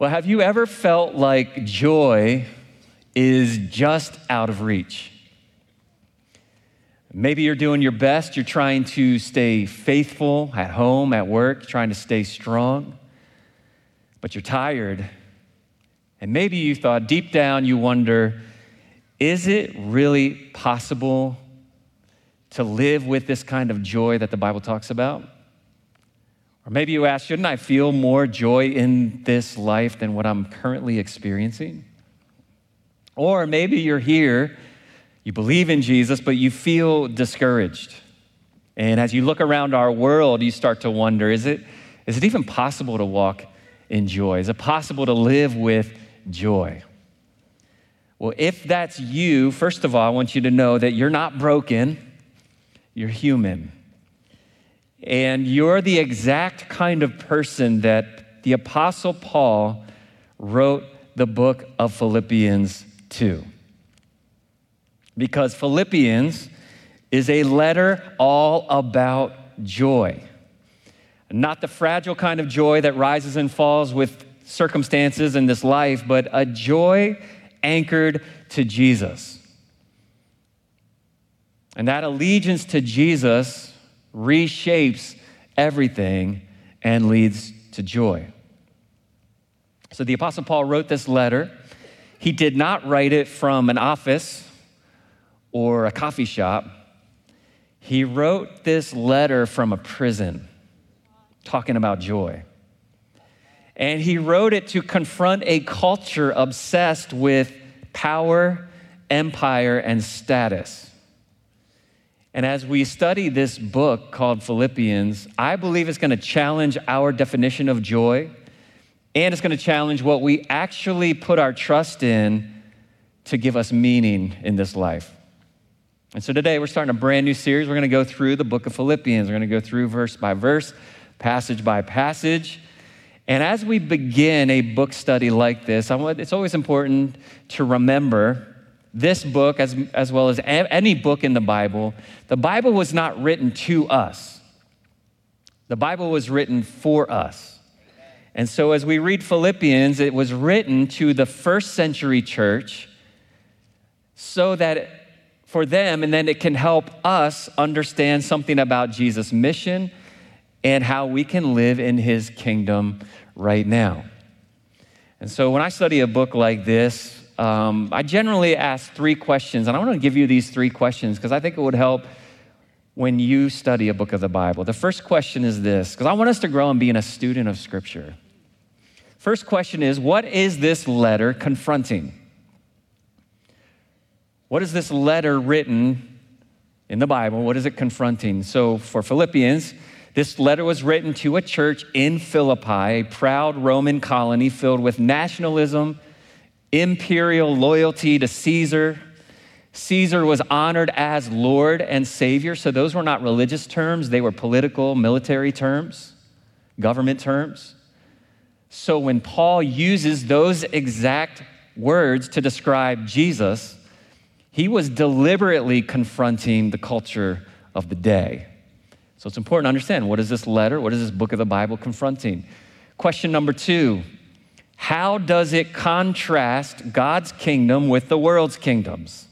Well, have you ever felt like joy is just out of reach? Maybe you're doing your best, you're trying to stay faithful at home, at work, trying to stay strong, but you're tired. And maybe you thought deep down, you wonder, is it really possible to live with this kind of joy that the Bible talks about? Or maybe you ask, shouldn't I feel more joy in this life than what I'm currently experiencing? Or maybe you're here, you believe in Jesus, but you feel discouraged. And as you look around our world, you start to wonder, is it even possible to walk in joy? Is it possible to live with joy? Well, if that's you, first of all, I want you to know that you're not broken, you're human. And you're the exact kind of person that the Apostle Paul wrote the book of Philippians to. Because Philippians is a letter all about joy. Not the fragile kind of joy that rises and falls with circumstances in this life, but a joy anchored to Jesus. And that allegiance to Jesus reshapes everything and leads to joy. So the Apostle Paul wrote this letter. He did not write it from an office or a coffee shop. He wrote this letter from a prison, talking about joy. And he wrote it to confront a culture obsessed with power, empire, and status. And as we study this book called Philippians, I believe it's going to challenge our definition of joy, and it's going to challenge what we actually put our trust in to give us meaning in this life. And so today we're starting a brand new series. We're going to go through the book of Philippians. We're going to go through verse by verse, passage by passage. And as we begin a book study like this, it's always important to remember this book, as well as any book in the Bible was not written to us. The Bible was written for us. And so as we read Philippians, it was written to the first century church so that for them, and then it can help us understand something about Jesus' mission and how we can live in his kingdom right now. And so when I study a book like this, I generally ask 3 questions, and I want to give you these 3 questions because I think it would help when you study a book of the Bible. The first question is this, because I want us to grow in being a student of Scripture. First question is, what is this letter confronting? What is this letter written in the Bible? What is it confronting? So for Philippians, this letter was written to a church in Philippi, a proud Roman colony filled with nationalism, imperial loyalty to Caesar. Caesar was honored as Lord and Savior, so those were not religious terms. They were political, military terms, government terms. So when Paul uses those exact words to describe Jesus, he was deliberately confronting the culture of the day. So it's important to understand, what is this letter? What is this book of the Bible confronting? Question number 2. How does it contrast God's kingdom with the world's kingdoms?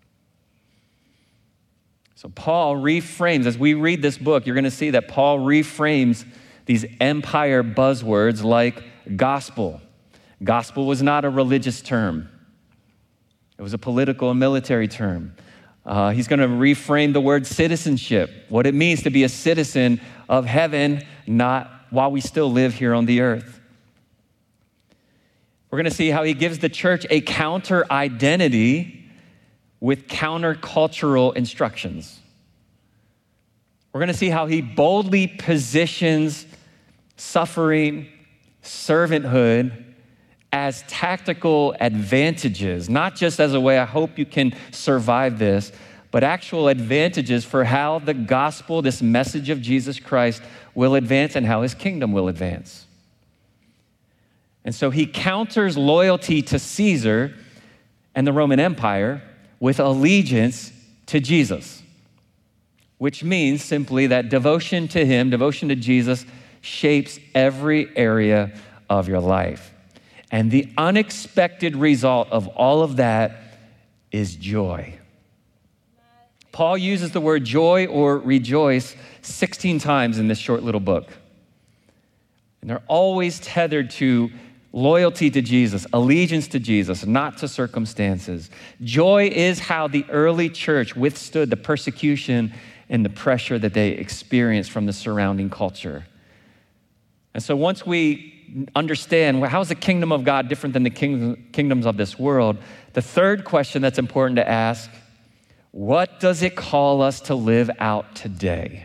So Paul reframes, as we read this book, you're going to see that Paul reframes these empire buzzwords like gospel. Gospel was not a religious term. It was a political and military term. He's going to reframe the word citizenship, what it means to be a citizen of heaven, not while we still live here on the earth. We're going to see how he gives the church a counter identity with countercultural instructions. We're going to see how he boldly positions suffering, servanthood as tactical advantages, not just as a way, I hope you can survive this, but actual advantages for how the gospel, this message of Jesus Christ, will advance and how his kingdom will advance. And so he counters loyalty to Caesar and the Roman Empire with allegiance to Jesus, which means simply that devotion to him, devotion to Jesus, shapes every area of your life. And the unexpected result of all of that is joy. Paul uses the word joy or rejoice 16 times in this short little book. And they're always tethered to loyalty to Jesus, allegiance to Jesus, not to circumstances. Joy is how the early church withstood the persecution and the pressure that they experienced from the surrounding culture. And so once we understand, well, how is the kingdom of God different than the kingdoms of this world? The third question that's important to ask, what does it call us to live out today?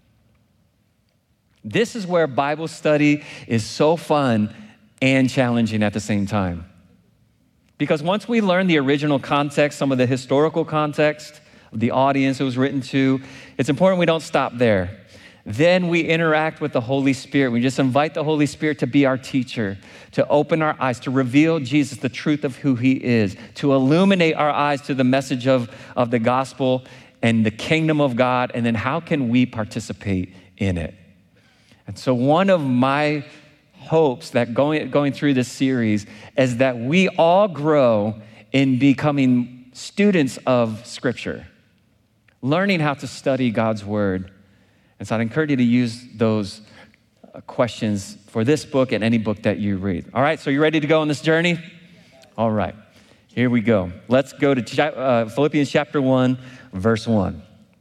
This is where Bible study is so fun and challenging at the same time. Because once we learn the original context, some of the historical context of the audience it was written to, it's important we don't stop there. Then we interact with the Holy Spirit. We just invite the Holy Spirit to be our teacher, to open our eyes, to reveal Jesus, the truth of who he is, to illuminate our eyes to the message of the gospel and the kingdom of God, and then how can we participate in it? And so one of my hopes that going through this series is that we all grow in becoming students of Scripture, learning how to study God's word. And so I'd encourage you to use those questions for this book and any book that you read. All right, so you ready to go on this journey? All right, here we go. Let's go to Philippians chapter 1, verse 1.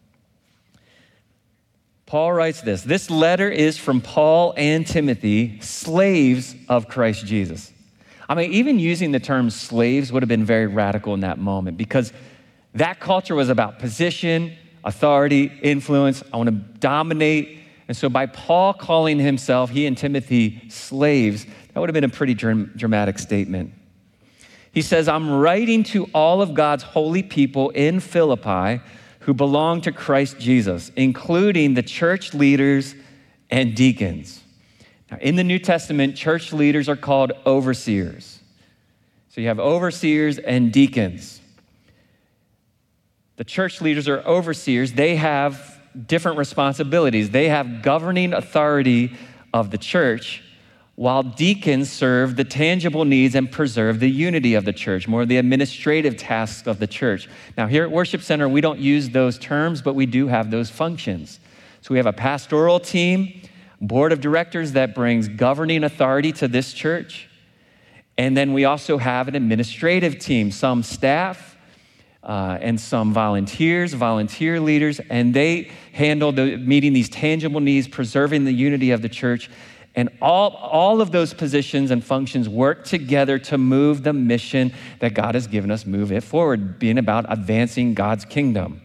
Paul writes this letter is from Paul and Timothy, slaves of Christ Jesus. I mean, even using the term slaves would have been very radical in that moment because that culture was about position, authority, influence. I want to dominate. And so by Paul calling himself, he and Timothy, slaves, that would have been a pretty dramatic statement. He says, I'm writing to all of God's holy people in Philippi who belong to Christ Jesus, including the church leaders and deacons. Now, in the New Testament, church leaders are called overseers. So you have overseers and deacons. The church leaders are overseers. They have different responsibilities. They have governing authority of the church, while deacons serve the tangible needs and preserve the unity of the church, more of the administrative tasks of the church. Now, here at Worship Center, we don't use those terms, but we do have those functions. So we have a pastoral team, board of directors that brings governing authority to this church. And then we also have an administrative team, some staff, and some volunteers, volunteer leaders, and they handle meeting these tangible needs, preserving the unity of the church. And all of those positions and functions work together to move the mission that God has given us, move it forward, being about advancing God's kingdom.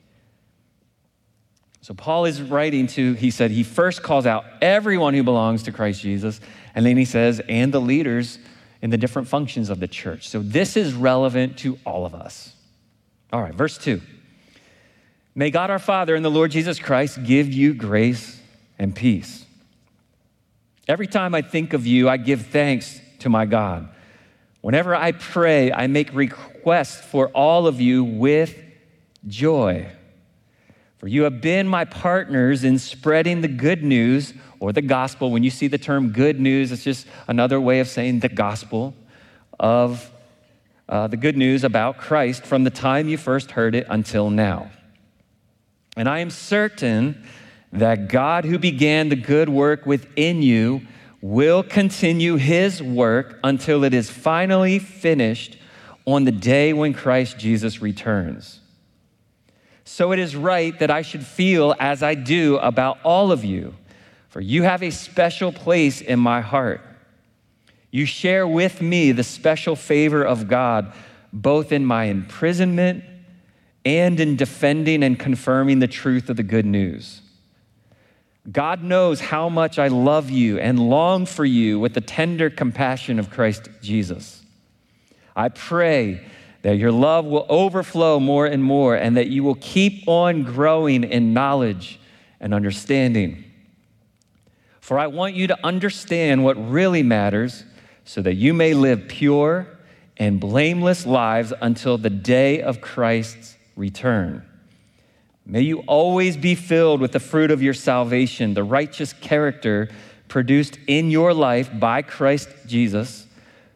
So Paul is writing he said he first calls out everyone who belongs to Christ Jesus, and then he says, and the leaders in the different functions of the church. So this is relevant to all of us. All right, verse 2. May God our Father and the Lord Jesus Christ give you grace and peace. Every time I think of you, I give thanks to my God. Whenever I pray, I make requests for all of you with joy. For you have been my partners in spreading the good news or the gospel. When you see the term good news, it's just another way of saying the gospel of the good news about Christ from the time you first heard it until now. And I am certain that God who began the good work within you will continue his work until it is finally finished on the day when Christ Jesus returns. So it is right that I should feel as I do about all of you, for you have a special place in my heart. You share with me the special favor of God, both in my imprisonment and in defending and confirming the truth of the good news. God knows how much I love you and long for you with the tender compassion of Christ Jesus. I pray that your love will overflow more and more and that you will keep on growing in knowledge and understanding. For I want you to understand what really matters so that you may live pure and blameless lives until the day of Christ's return. May you always be filled with the fruit of your salvation, the righteous character produced in your life by Christ Jesus,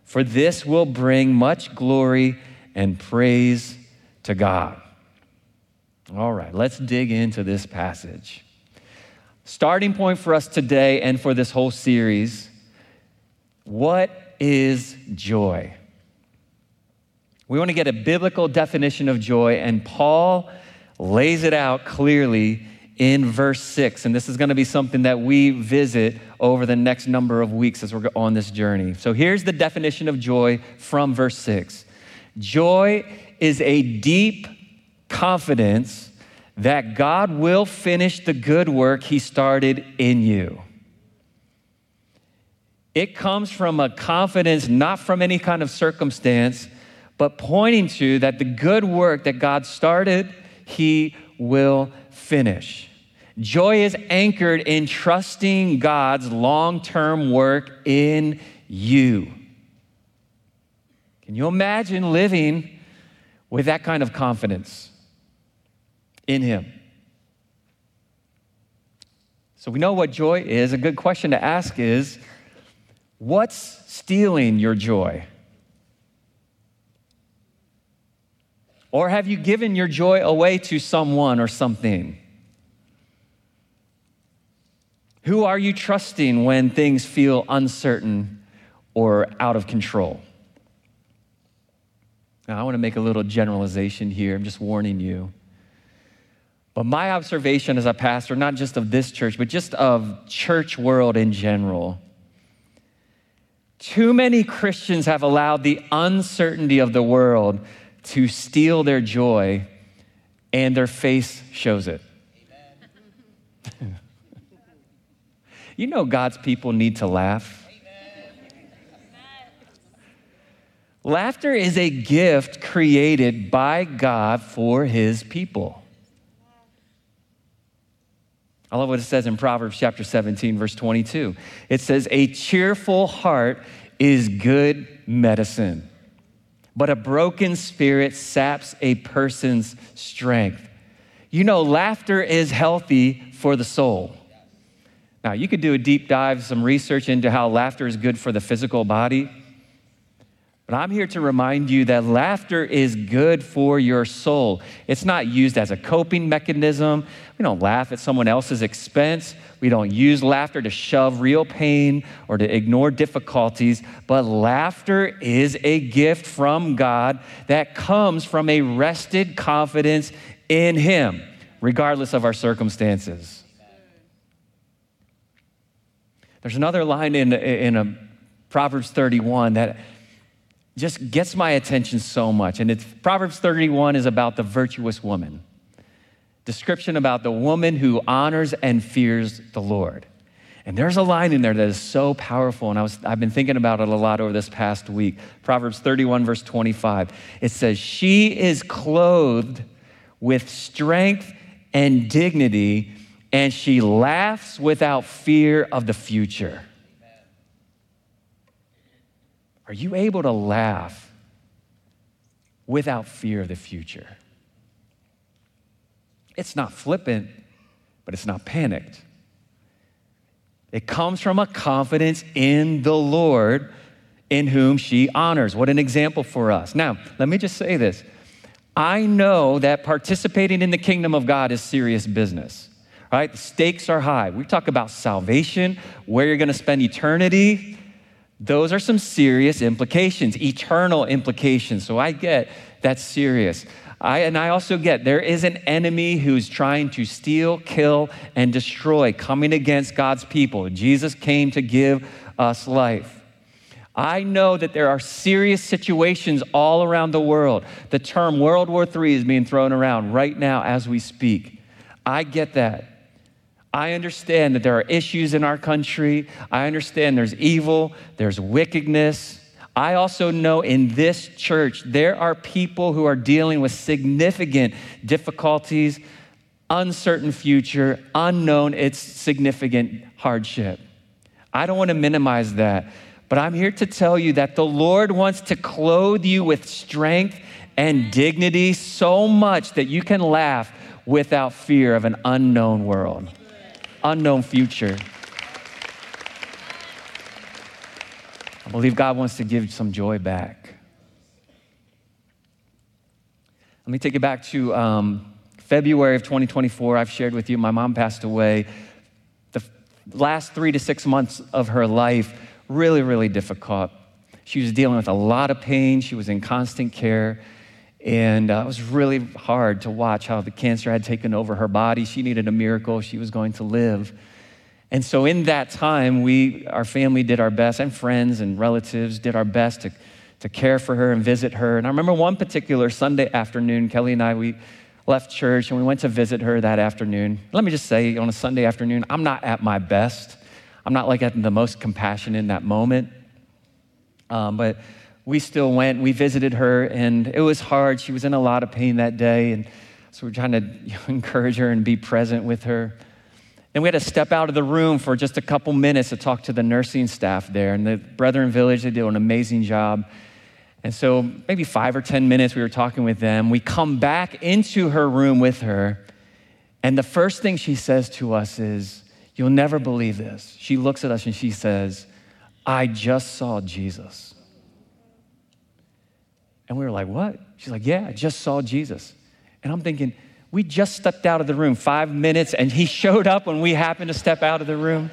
for this will bring much glory and praise to God. All right, let's dig into this passage. Starting point for us today and for this whole series, what is joy? We want to get a biblical definition of joy, and Paul lays it out clearly in verse 6. And this is going to be something that we visit over the next number of weeks as we're on this journey. So here's the definition of joy from verse 6. Joy is a deep confidence that God will finish the good work he started in you. It comes from a confidence not from any kind of circumstance, but pointing to that the good work that God started, he will finish. Joy is anchored in trusting God's long-term work in you. Can you imagine living with that kind of confidence in him? So we know what joy is. A good question to ask is, what's stealing your joy? Or have you given your joy away to someone or something? Who are you trusting when things feel uncertain or out of control? Now, I want to make a little generalization here. I'm just warning you. But my observation as a pastor, not just of this church, but just of church world in general, too many Christians have allowed the uncertainty of the world to steal their joy, and their face shows it. Amen. You know God's people need to laugh. Amen. Laughter is a gift created by God for his people. I love what it says in Proverbs chapter 17, verse 22. It says, a cheerful heart is good medicine, but a broken spirit saps a person's strength. You know, laughter is healthy for the soul. Now, you could do a deep dive, some research into how laughter is good for the physical body. But I'm here to remind you that laughter is good for your soul. It's not used as a coping mechanism. We don't laugh at someone else's expense. We don't use laughter to shove real pain or to ignore difficulties. But laughter is a gift from God that comes from a rested confidence in him, regardless of our circumstances. There's another line in Proverbs 31 that just gets my attention so much. And it's Proverbs 31 is about the virtuous woman. Description about the woman who honors and fears the Lord. And there's a line in there that is so powerful, and I've been thinking about it a lot over this past week. Proverbs 31, verse 25. It says, she is clothed with strength and dignity, and she laughs without fear of the future. Are you able to laugh without fear of the future? It's not flippant, but it's not panicked. It comes from a confidence in the Lord in whom she honors. What an example for us. Now, let me just say this. I know that participating in the kingdom of God is serious business, right? The stakes are high. We talk about salvation, where you're going to spend eternity. Those are some serious implications, eternal implications. So I get that's serious. I also get there is an enemy who's trying to steal, kill, and destroy, coming against God's people. Jesus came to give us life. I know that there are serious situations all around the world. The term World War III is being thrown around right now as we speak. I get that. I understand that there are issues in our country. I understand there's evil, there's wickedness. I also know in this church, there are people who are dealing with significant difficulties, uncertain future, unknown, it's significant hardship. I don't want to minimize that, but I'm here to tell you that the Lord wants to clothe you with strength and dignity so much that you can laugh without fear of an unknown world. Unknown future. believe God wants to give some joy back. Let me take you back to February of 2024. I've shared with you, my mom passed away. The last 3 to 6 months of her life, really, really difficult. She was dealing with a lot of pain. She was in constant care. And it was really hard to watch how the cancer had taken over her body. She needed a miracle. She was going to live. And so in that time, our family did our best, and friends and relatives did our best to care for her and visit her. And I remember one particular Sunday afternoon, Kelly and I, we left church and we went to visit her that afternoon. Let me just say, on a Sunday afternoon, I'm not at my best. I'm not like at the most compassionate in that moment. But we still went, we visited her, and it was hard. She was in a lot of pain that day, and so we're trying to encourage her and be present with her. And we had to step out of the room for just a couple minutes to talk to the nursing staff there. And the Brethren Village, they do an amazing job. And so maybe 5 or 10 minutes we were talking with them. We come back into her room with her, and the first thing she says to us is, "You'll never believe this." She looks at us and she says, "I just saw Jesus." And we were like, "What?" She's like, "Yeah, I just saw Jesus." And I'm thinking, we just stepped out of the room 5 minutes and he showed up when we happened to step out of the room.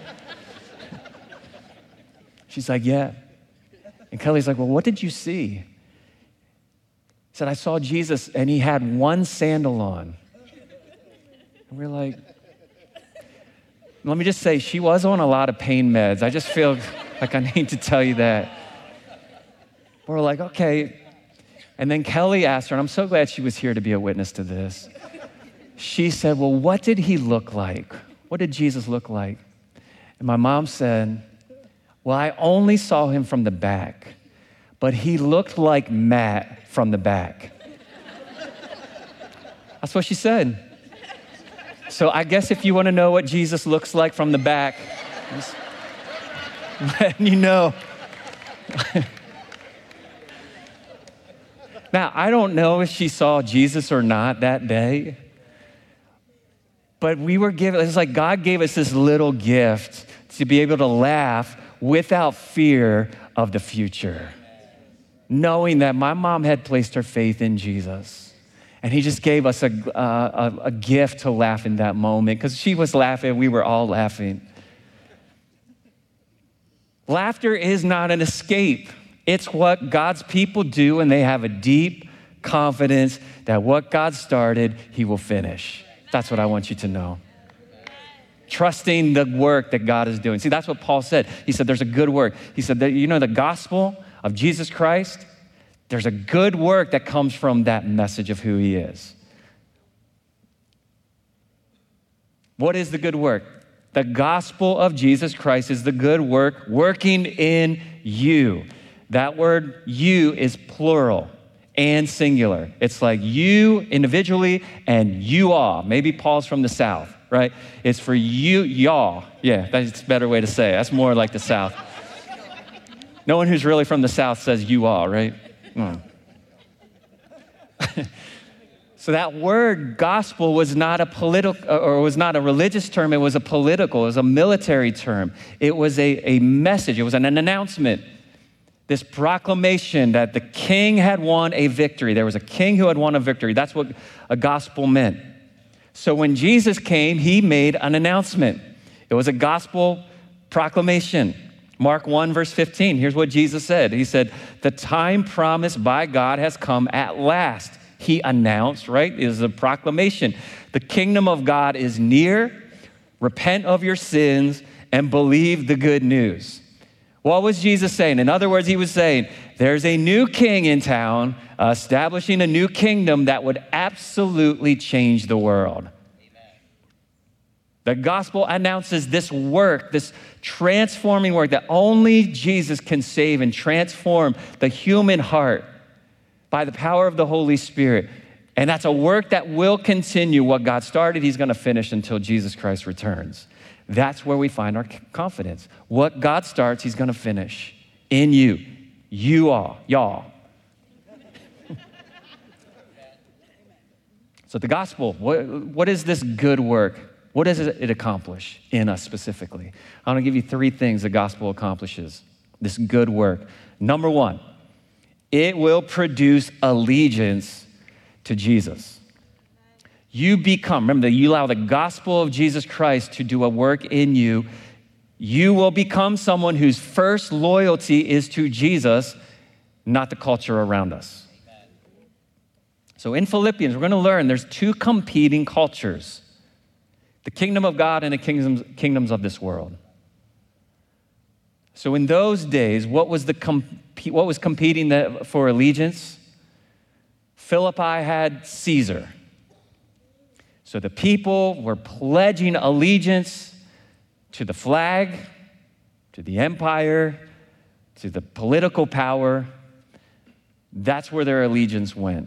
She's like, "Yeah." And Kelly's like, "Well, what did you see?" He said, "I saw Jesus and he had one sandal on." And we're like, let me just say, she was on a lot of pain meds. I just feel like I need to tell you that. We're like, okay. And then Kelly asked her, and I'm so glad she was here to be a witness to this. She said, "Well, what did he look like? What did Jesus look like?" And my mom said, "Well, I only saw him from the back, but he looked like Matt from the back." That's what she said. So I guess if you want to know what Jesus looks like from the back, just letting you know. Now, I don't know if she saw Jesus or not that day, but we were given, it's like God gave us this little gift to be able to laugh without fear of the future, knowing that my mom had placed her faith in Jesus. And he just gave us a gift to laugh in that moment, because she was laughing, we were all laughing. Laughter is not an escape. It's what God's people do, and they have a deep confidence that what God started, he will finish. That's what I want you to know. Trusting the work that God is doing. See, that's what Paul said. He said there's a good work. He said that, the gospel of Jesus Christ, there's a good work that comes from that message of who he is. What is the good work? The gospel of Jesus Christ is the good work working in you. That word you is plural and singular. It's like you individually and you all. Maybe Paul's from the South, right? It's for you, y'all. Yeah, that's a better way to say it. That's more like the South. No one who's really from the South says you all, right? So that word gospel was not a political, or was not a religious term. It was a political, it was a military term. It was a message. It was an announcement. This proclamation that the king had won a victory. There was a king who had won a victory. That's what a gospel meant. So when Jesus came, he made an announcement. It was a gospel proclamation. Mark 1, verse 15, here's what Jesus said. He said, "The time promised by God has come at last." He announced, right? It is a proclamation. The kingdom of God is near. Repent of your sins and believe the good news. What was Jesus saying? In other words, he was saying, there's a new king in town, establishing a new kingdom that would absolutely change the world. Amen. The gospel announces this work, this transforming work that only Jesus can save and transform the human heart by the power of the Holy Spirit. And that's a work that will continue. What God started, he's going to finish until Jesus Christ returns. That's where we find our confidence. What God starts, he's going to finish in you. You all, y'all. So the gospel, what is this good work? What does it accomplish in us specifically? I want to give you 3 things the gospel accomplishes. this good work. Number one, it will produce allegiance to Jesus. You become, remember that you allow the gospel of Jesus Christ to do a work in you. You will become someone whose first loyalty is to Jesus, not the culture around us. So in Philippians, we're going to learn there's two competing cultures, the kingdom of God and the kingdoms of this world. So in those days, what was competing for allegiance? Philippi had Caesar. So the people were pledging allegiance to the flag, to the empire, to the political power. That's where their allegiance went.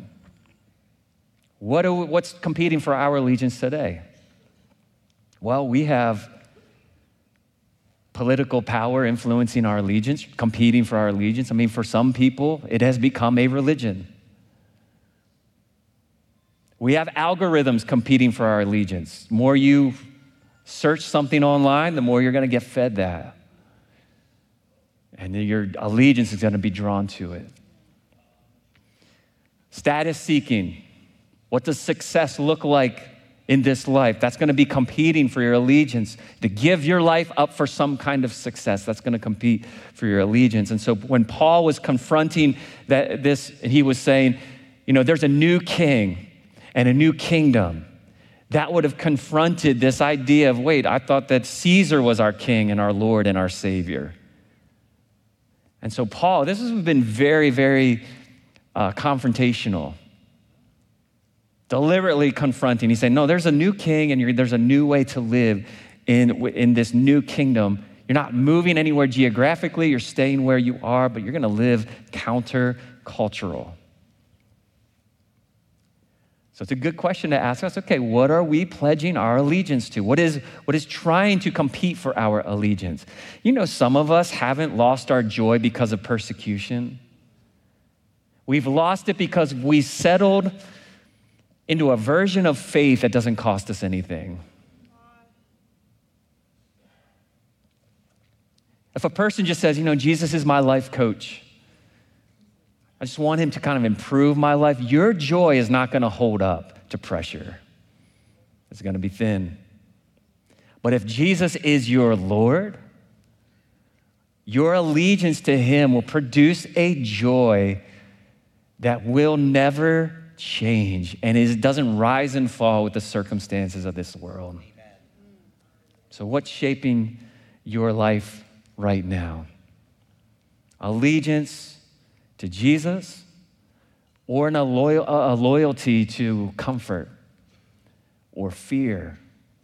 What's competing for our allegiance today? Well, we have political power influencing our allegiance, competing for our allegiance. I mean, for some people, it has become a religion. We have algorithms competing for our allegiance. The more you search something online, the more you're going to get fed that. And your allegiance is going to be drawn to it. Status seeking. What does success look like in this life? That's going to be competing for your allegiance. To give your life up for some kind of success, that's going to compete for your allegiance. And so when Paul was confronting this, he was saying, there's a new king and a new kingdom. That would have confronted this idea of, wait, I thought that Caesar was our king and our Lord and our Savior. And so Paul, this has been very, very confrontational. Deliberately confronting. He's saying, no, there's a new king and there's a new way to live in this new kingdom. You're not moving anywhere geographically, you're staying where you are, but you're going to live counter-cultural. So it's a good question to ask us, okay, what are we pledging our allegiance to? What is trying to compete for our allegiance? Some of us haven't lost our joy because of persecution. We've lost it because we settled into a version of faith that doesn't cost us anything. If a person just says, Jesus is my life coach, I just want him to kind of improve my life, your joy is not going to hold up to pressure. It's going to be thin. But if Jesus is your Lord, your allegiance to him will produce a joy that will never change, and it doesn't rise and fall with the circumstances of this world. Amen. So what's shaping your life right now? Allegiance to Jesus or a loyalty to comfort or fear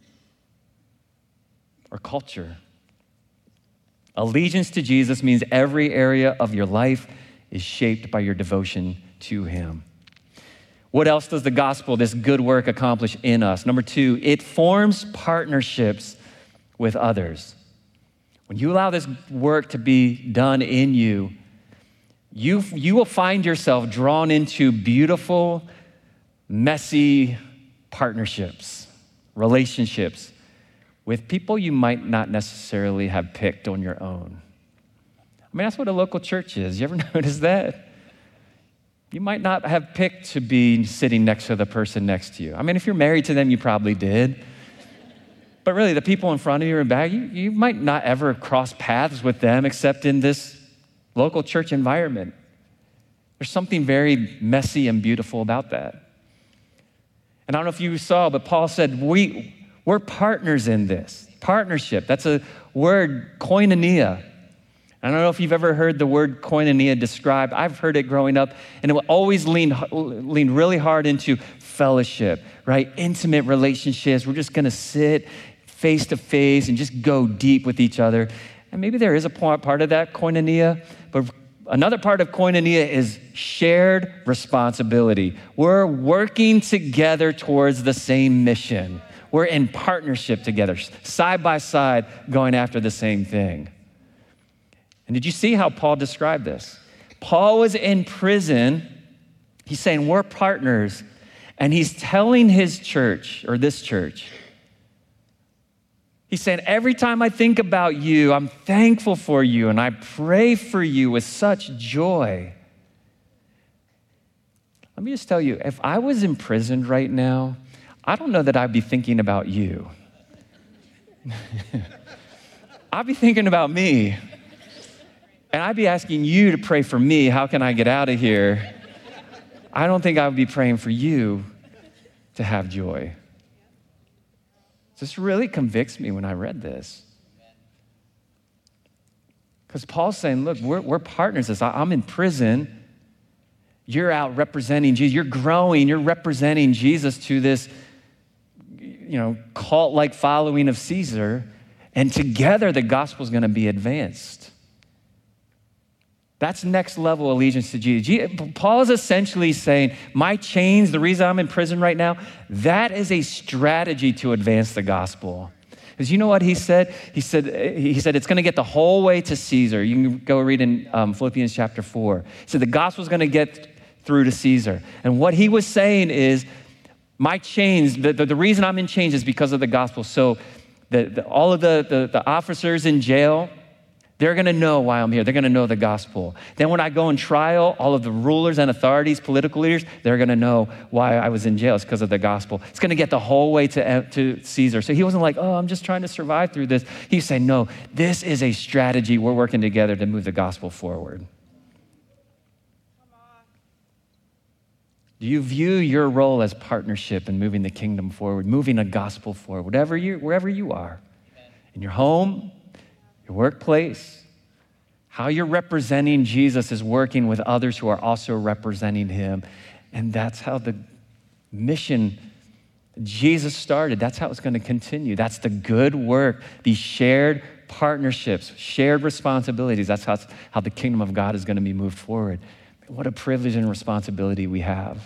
or culture? Allegiance to Jesus means every area of your life is shaped by your devotion to him. What else does the gospel, this good work, accomplish in us? Number two, it forms partnerships with others. When you allow this work to be done in you, you will find yourself drawn into beautiful, messy partnerships, relationships with people you might not necessarily have picked on your own. I mean, that's what a local church is. You ever notice that? You might not have picked to be sitting next to the person next to you. I mean, if you're married to them, you probably did. But really, the people in front of you and back, you might not ever cross paths with them except in this local church environment. There's something very messy and beautiful about that. And I don't know if you saw, but Paul said, we're partners in this. Partnership, that's a word, koinonia. I don't know if you've ever heard the word koinonia described. I've heard it growing up, and it will always lean really hard into fellowship, right? Intimate relationships. We're just going to sit face to face and just go deep with each other. And maybe there is a part of that koinonia, but another part of koinonia is shared responsibility. We're working together towards the same mission. We're in partnership together, side by side, going after the same thing. And did you see how Paul described this? Paul was in prison. He's saying we're partners. And he's telling his church, or this church, He's saying, every time I think about you, I'm thankful for you and I pray for you with such joy. Let me just tell you, if I was imprisoned right now, I don't know that I'd be thinking about you. I'd be thinking about me. And I'd be asking you to pray for me. How can I get out of here? I don't think I would be praying for you to have joy. This really convicts me when I read this. Because Paul's saying, look, we're partners in this. I'm in prison. You're out representing Jesus. You're growing. You're representing Jesus to this, cult-like following of Caesar. And together, the gospel is going to be advanced. That's next level allegiance to Jesus. Paul is essentially saying, my chains, the reason I'm in prison right now, that is a strategy to advance the gospel. Because you know what he said? He said it's going to get the whole way to Caesar. You can go read in Philippians chapter 4. He said the gospel is going to get through to Caesar. And what he was saying is, my chains, the reason I'm in chains is because of the gospel. So all of the officers in jail, they're going to know why I'm here. They're going to know the gospel. Then when I go in trial, all of the rulers and authorities, political leaders, they're going to know why I was in jail. It's because of the gospel. It's going to get the whole way to Caesar. So he wasn't like, I'm just trying to survive through this. He's saying, no, this is a strategy. We're working together to move the gospel forward. Do you view your role as partnership in moving the kingdom forward, moving the gospel forward, wherever you are, in your home, your workplace, how you're representing Jesus is working with others who are also representing him. And that's how the mission Jesus started. That's how it's going to continue. That's the good work, these shared partnerships, shared responsibilities. That's how the kingdom of God is going to be moved forward. What a privilege and responsibility we have.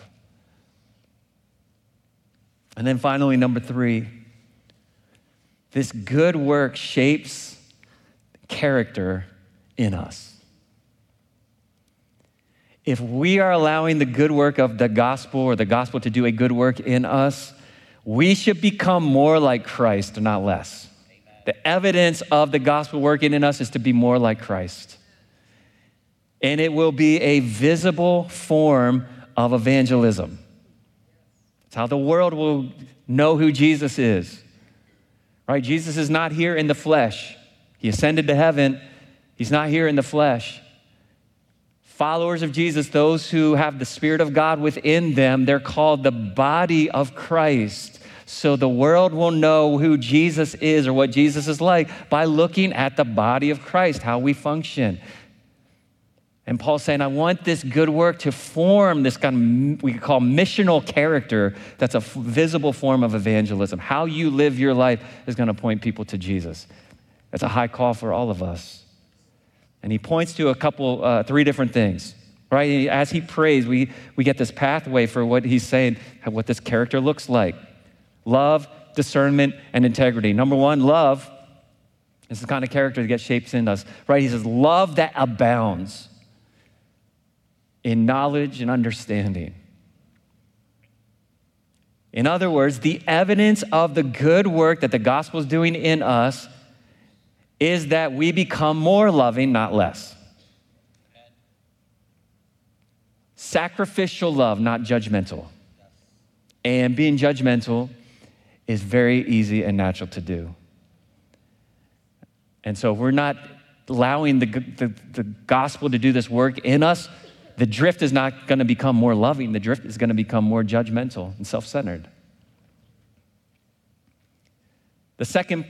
And then finally, number 3, this good work shapes character in us. If we are allowing the good work of the gospel or the gospel to do a good work in us, we should become more like Christ, not less. Amen. The evidence of the gospel working in us is to be more like Christ. And it will be a visible form of evangelism. It's how the world will know who Jesus is. Right? Jesus is not here in the flesh. He ascended to heaven. He's not here in the flesh. Followers of Jesus, those who have the Spirit of God within them, they're called the body of Christ. So the world will know who Jesus is or what Jesus is like by looking at the body of Christ, how we function. And Paul's saying, I want this good work to form this kind of, we could call missional character that's a visible form of evangelism. How you live your life is going to point people to Jesus. That's a high call for all of us. And he points to 3 different things, right? As he prays, we get this pathway for what he's saying, what this character looks like. Love, discernment, and integrity. Number 1, love is the kind of character that gets shaped in us, right? He says, love that abounds in knowledge and understanding. In other words, the evidence of the good work that the gospel is doing in us is that we become more loving, not less. Sacrificial love, not judgmental. And being judgmental is very easy and natural to do. And so if we're not allowing the gospel to do this work in us, the drift is not going to become more loving. The drift is going to become more judgmental and self-centered. The second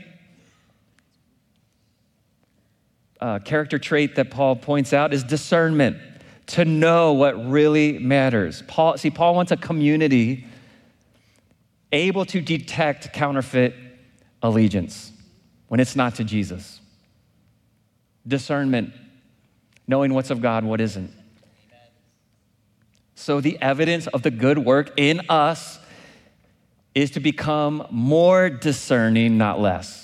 character trait that Paul points out is discernment, to know what really matters. Paul wants a community able to detect counterfeit allegiance when it's not to Jesus. Discernment, knowing what's of God, what isn't. So the evidence of the good work in us is to become more discerning, not less.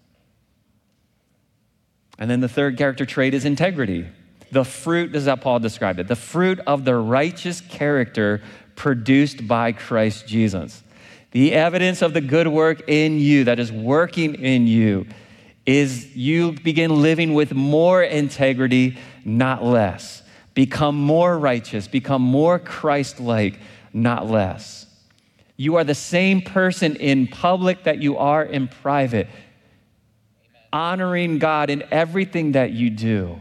And then the third character trait is integrity. The fruit, this is how Paul described it, the fruit of the righteous character produced by Christ Jesus. The evidence of the good work in you that is working in you is you begin living with more integrity, not less. Become more righteous, become more Christ-like, not less. You are the same person in public that you are in private, honoring God in everything that you do.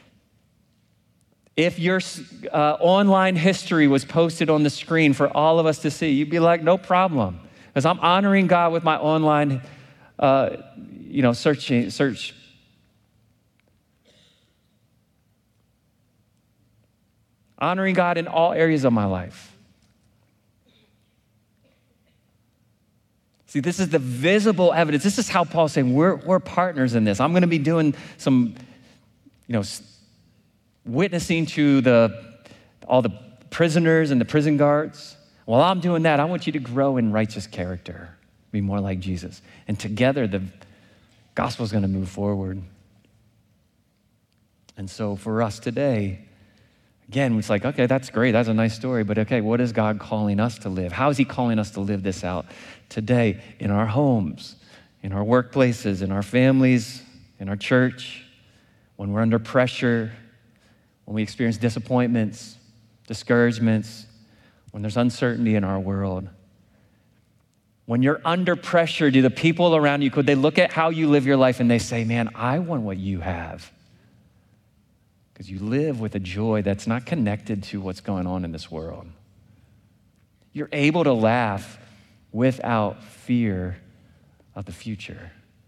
If your online history was posted on the screen for all of us to see, you'd be like, no problem, because I'm honoring God with my online search. Honoring God in all areas of my life. See, this is the visible evidence. This is how Paul's saying we're partners in this. I'm going to be doing some, witnessing to all the prisoners and the prison guards. While I'm doing that, I want you to grow in righteous character, be more like Jesus. And together, the gospel is going to move forward. And so for us today, again, it's like, okay, that's great. That's a nice story. But okay, what is God calling us to live? How is he calling us to live this out today in our homes, in our workplaces, in our families, in our church, when we're under pressure, when we experience disappointments, discouragements, when there's uncertainty in our world? When you're under pressure, do the people around you, could they look at how you live your life and they say, man, I want what you have? Because you live with a joy that's not connected to what's going on in this world. You're able to laugh without fear of the future.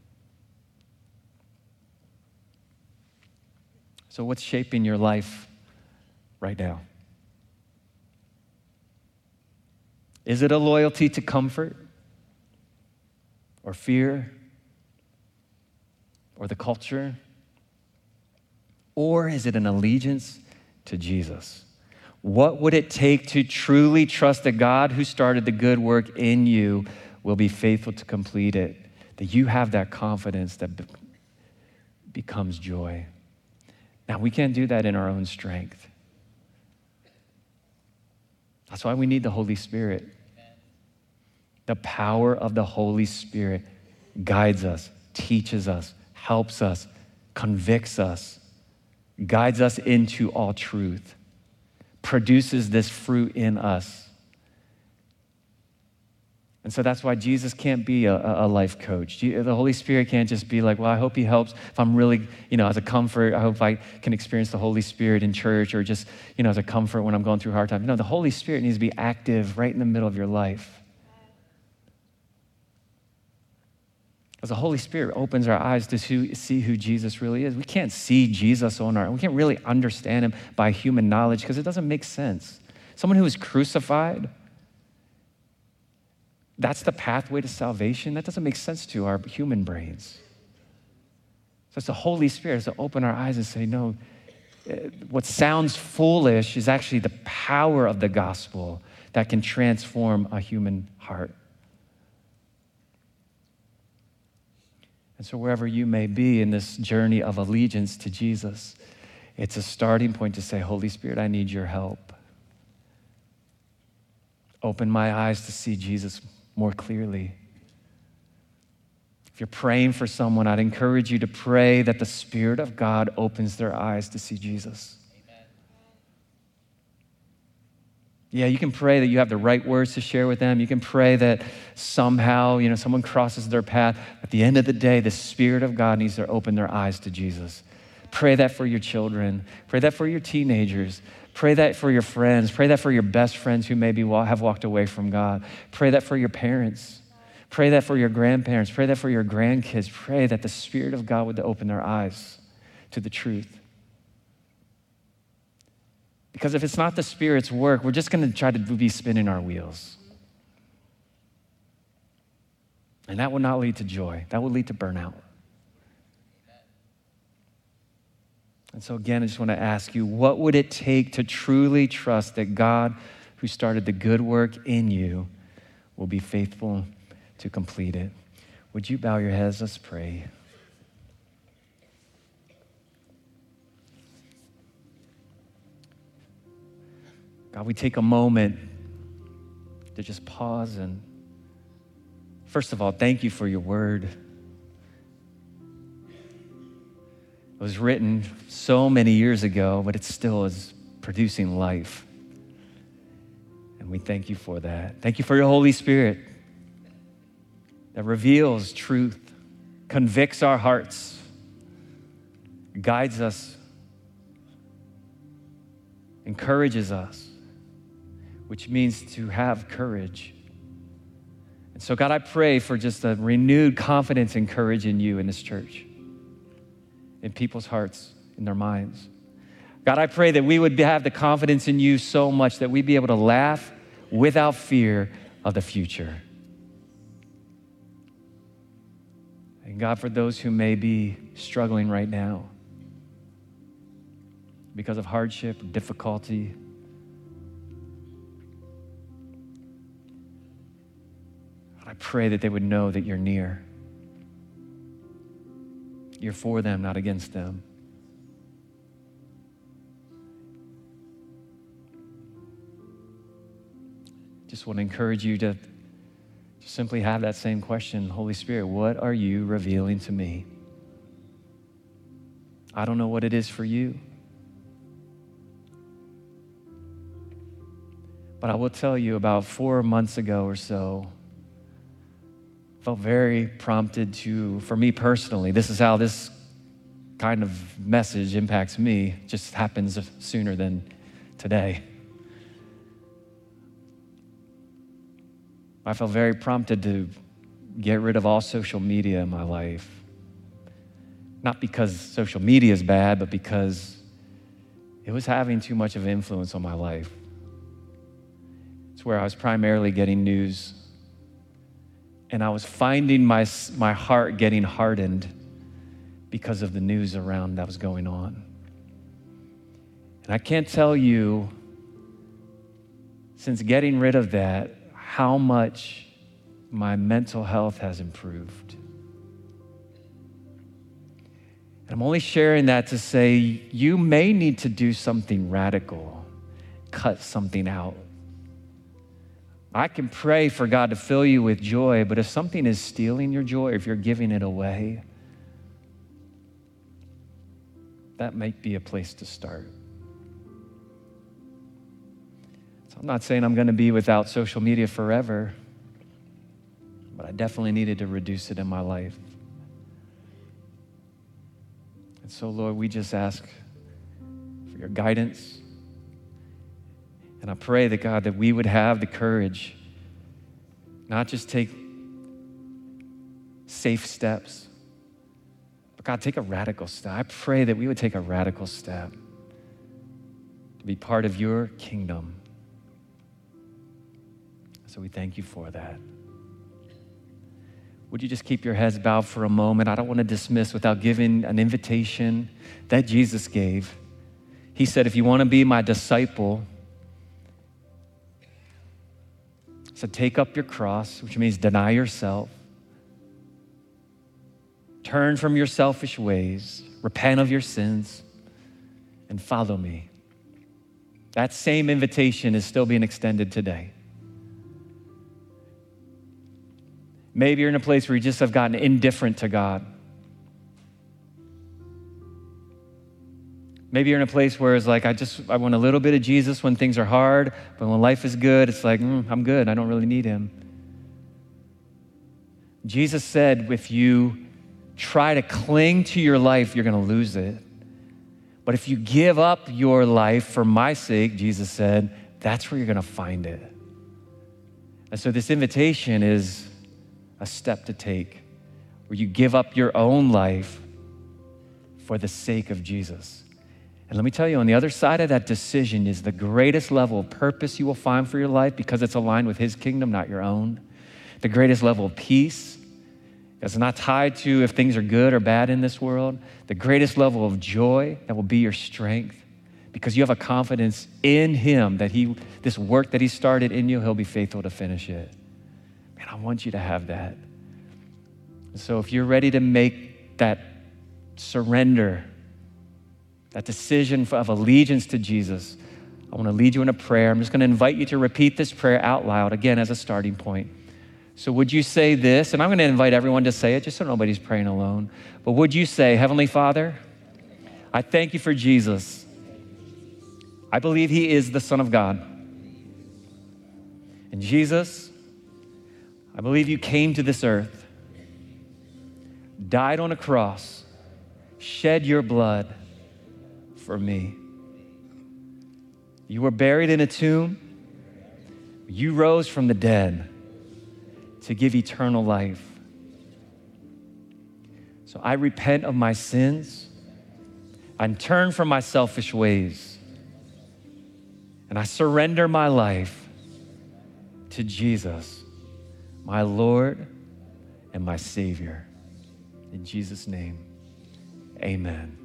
So what's shaping your life right now? Is it a loyalty to comfort or fear or the culture? Or is it an allegiance to Jesus? What would it take to truly trust that God who started the good work in you will be faithful to complete it? That you have that confidence that becomes joy. Now, we can't do that in our own strength. That's why we need the Holy Spirit. The power of the Holy Spirit guides us, teaches us, helps us, convicts us, guides us into all truth, produces this fruit in us. And so that's why Jesus can't be a life coach. The Holy Spirit can't just be like, well, I hope he helps. If I'm really, as a comfort, I hope I can experience the Holy Spirit in church, or just, as a comfort when I'm going through hard times. No, the Holy Spirit needs to be active right in the middle of your life. Because the Holy Spirit opens our eyes to see who Jesus really is. We can't see Jesus on our own. We can't really understand him by human knowledge because it doesn't make sense. Someone who is crucified, that's the pathway to salvation. That doesn't make sense to our human brains. So it's the Holy Spirit to open our eyes and say, no, what sounds foolish is actually the power of the gospel that can transform a human heart. And so wherever you may be in this journey of allegiance to Jesus, it's a starting point to say, Holy Spirit, I need your help. Open my eyes to see Jesus more clearly. If you're praying for someone, I'd encourage you to pray that the Spirit of God opens their eyes to see Jesus. Yeah, you can pray that you have the right words to share with them. You can pray that somehow, someone crosses their path. At the end of the day, the Spirit of God needs to open their eyes to Jesus. Pray that for your children. Pray that for your teenagers. Pray that for your friends. Pray that for your best friends who maybe have walked away from God. Pray that for your parents. Pray that for your grandparents. Pray that for your grandkids. Pray that the Spirit of God would open their eyes to the truth. Because if it's not the Spirit's work, we're just going to try to be spinning our wheels. And that will not lead to joy. That will lead to burnout. And so again, I just want to ask you, what would it take to truly trust that God, who started the good work in you, will be faithful to complete it? Would you bow your heads? Let's pray. God, we take a moment to just pause and First of all, thank you for your word. It was written so many years ago, but it still is producing life. And we thank you for that. Thank you for your Holy Spirit that reveals truth, convicts our hearts, guides us, encourages us, which means to have courage. And so, God, I pray for just a renewed confidence and courage in you in this church, in people's hearts, in their minds. God, I pray that we would have the confidence in you so much that we'd be able to laugh without fear of the future. And God, for those who may be struggling right now because of hardship, difficulty, I pray that they would know that you're near. You're for them, not against them. Just want to encourage you to simply have that same question. Holy Spirit, what are you revealing to me? I don't know what it is for you. But I will tell you, about 4 months ago or so, I felt very prompted to, for me personally, this is how this kind of message impacts me. It just happens sooner than today. I felt very prompted to get rid of all social media in my life. Not because social media is bad, but because it was having too much of influence on my life. It's where I was primarily getting news. And I was finding my heart getting hardened because of the news around that was going on. And I can't tell you, since getting rid of that, how much my mental health has improved. And I'm only sharing that to say you may need to do something radical, cut something out. I can pray for God to fill you with joy, but if something is stealing your joy, if you're giving it away, that might be a place to start. So I'm not saying I'm going to be without social media forever, but I definitely needed to reduce it in my life. And so, Lord, we just ask for your guidance. And I pray that, God, that we would have the courage, not just take safe steps, but God, take a radical step. I pray that we would take a radical step to be part of your kingdom. So we thank you for that. Would you just keep your heads bowed for a moment? I don't want to dismiss without giving an invitation that Jesus gave. He said, if you want to be my disciple, he said, take up your cross, which means deny yourself. Turn from your selfish ways, repent of your sins, and follow me. That same invitation is still being extended today. Maybe you're in a place where you just have gotten indifferent to God. Maybe you're in a place where it's like, I want a little bit of Jesus when things are hard, but when life is good, it's like, I'm good. I don't really need him. Jesus said, if you try to cling to your life, you're going to lose it. But if you give up your life for my sake, Jesus said, that's where you're going to find it. And so this invitation is a step to take where you give up your own life for the sake of Jesus. And let me tell you, on the other side of that decision is the greatest level of purpose you will find for your life because it's aligned with his kingdom, not your own. The greatest level of peace, it's not tied to if things are good or bad in this world. The greatest level of joy that will be your strength because you have a confidence in him that this work that he started in you, he'll be faithful to finish it. Man, I want you to have that. So if you're ready to make that surrender, that decision of allegiance to Jesus, I want to lead you in a prayer. I'm just going to invite you to repeat this prayer out loud, again, as a starting point. So would you say this, and I'm going to invite everyone to say it just so nobody's praying alone, but would you say, Heavenly Father, I thank you for Jesus. I believe he is the Son of God. And Jesus, I believe you came to this earth, died on a cross, shed your blood for me. You were buried in a tomb. You rose from the dead to give eternal life. So I repent of my sins. I turn from my selfish ways. And I surrender my life to Jesus, my Lord and my Savior. In Jesus' name, amen.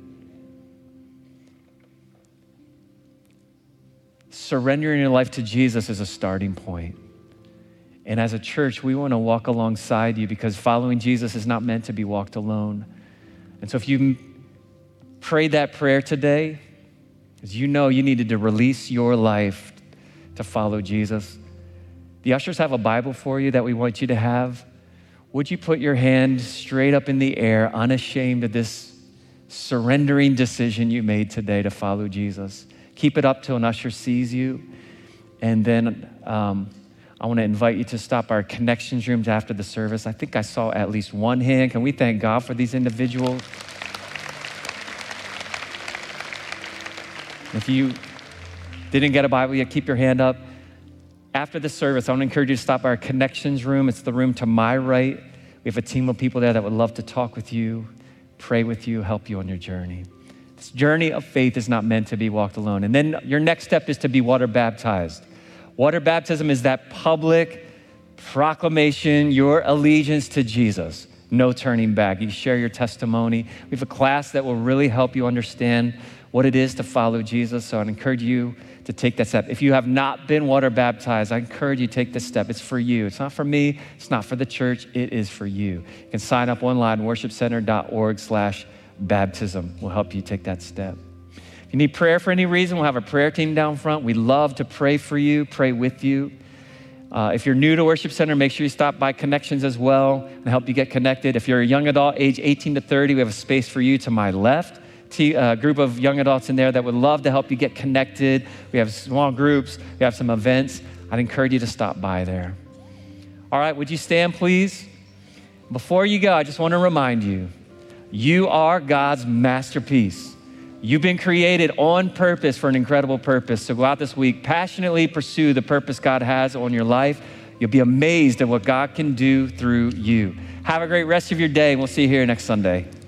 Surrendering your life to Jesus is a starting point. And as a church, we want to walk alongside you because following Jesus is not meant to be walked alone. And so if you prayed that prayer today, because you know you needed to release your life to follow Jesus, the ushers have a Bible for you that we want you to have. Would you put your hand straight up in the air, unashamed of this surrendering decision you made today to follow Jesus? Keep it up till an usher sees you. And then I want to invite you to stop our connections rooms after the service. I think I saw at least one hand. Can we thank God for these individuals? If you didn't get a Bible yet, keep your hand up. After the service, I want to encourage you to stop by our connections room. It's the room to my right. We have a team of people there that would love to talk with you, pray with you, help you on your journey. This journey of faith is not meant to be walked alone. And then your next step is to be water baptized. Water baptism is that public proclamation, your allegiance to Jesus. No turning back. You share your testimony. We have a class that will really help you understand what it is to follow Jesus. So I'd encourage you to take that step. If you have not been water baptized, I encourage you to take this step. It's for you. It's not for me. It's not for the church. It is for you. You can sign up online, worshipcenter.org/baptism. We'll help you take that step. If you need prayer for any reason, we'll have a prayer team down front. We love to pray for you, pray with you. If you're new to Worship Center, make sure you stop by Connections as well and help you get connected. If you're a young adult, age 18 to 30, we have a space for you to my left. A group of young adults in there that would love to help you get connected. We have small groups. We have some events. I'd encourage you to stop by there. All right, would you stand, please? Before you go, I just want to remind you, you are God's masterpiece. You've been created on purpose for an incredible purpose. So go out this week, passionately pursue the purpose God has on your life. You'll be amazed at what God can do through you. Have a great rest of your day, and we'll see you here next Sunday.